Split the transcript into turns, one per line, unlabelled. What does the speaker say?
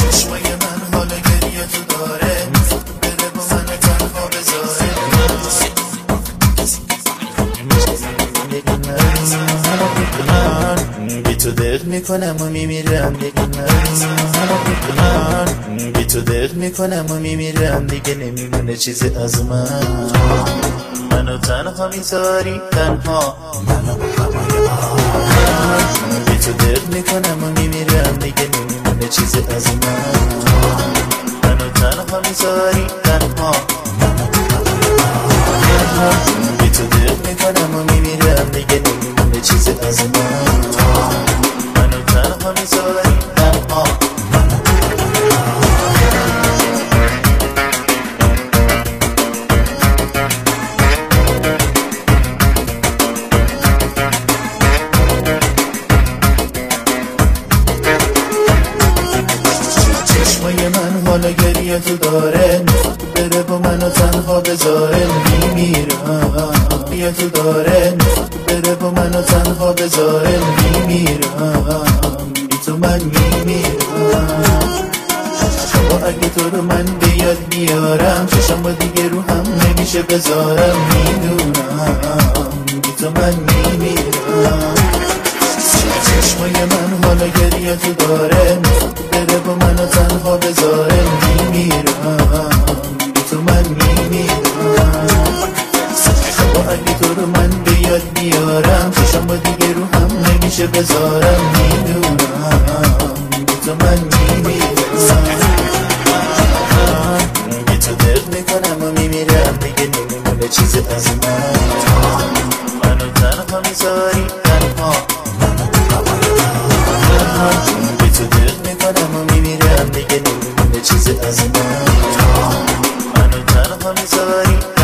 چشمای من حال گریه تو داره، بره با من تنها بذاره. بی تو دق میکنم و میمیرم دیگه، بی تو دق میکنم و میمیرم دیگه، نمیمونه چیزی از منو تنها میذاری، تنها منو بی تو دق میکنم و میمیرم دیگه، نمیمونه چیزی از منو تنها میذاری، تنها بی تو دق میکنم و میمیرم دیگه، نمیمونه چیزی از منو تنها میذاری، تنها. چشمای من حالا گریه تو داره، بره با منو تنها بذاره. میمیرم گریه تو داره، بره با منو تنها بذاره. میمیرم بی تو من میمیرم. شما اگه تو رو من بیاد بیارم، چشم با دیگه رو هم نمیشه بذارم. میدونم بی تو من میمیرم. چشمای من حالا گریه تو داره، بره با منو تنها بذاره. میمیرم بی تو من میمیرم. شما اگه تو رو من بیاد بیارم، چشم با دیگه رو هم نمیشه بذارم. میدونم بی تو من میمیرم. بی تو دق میکنم و میمیرم دیگه، نمیمونه چیزی از منو تنها میذاری، تنها بی تو دق میکنم و میمیرم دیگه، نمیمونه چیزی از منو تنها میذاری.